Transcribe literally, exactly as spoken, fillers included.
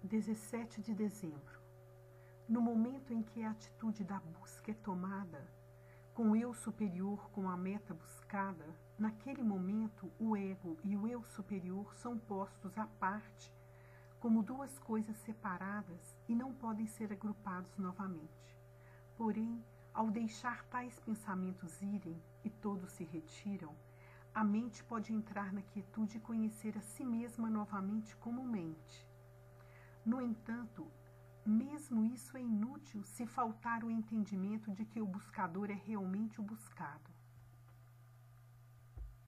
dezessete de dezembro. No momento em que a atitude da busca é tomada, com o eu superior como a meta buscada, naquele momento o ego e o eu superior são postos à parte como duas coisas separadas e não podem ser agrupados novamente. Porém, ao deixar tais pensamentos irem e todos se retiram, a mente pode entrar na quietude e conhecer a si mesma novamente como mente. No entanto, mesmo isso é inútil se faltar o entendimento de que o buscador é realmente o buscado.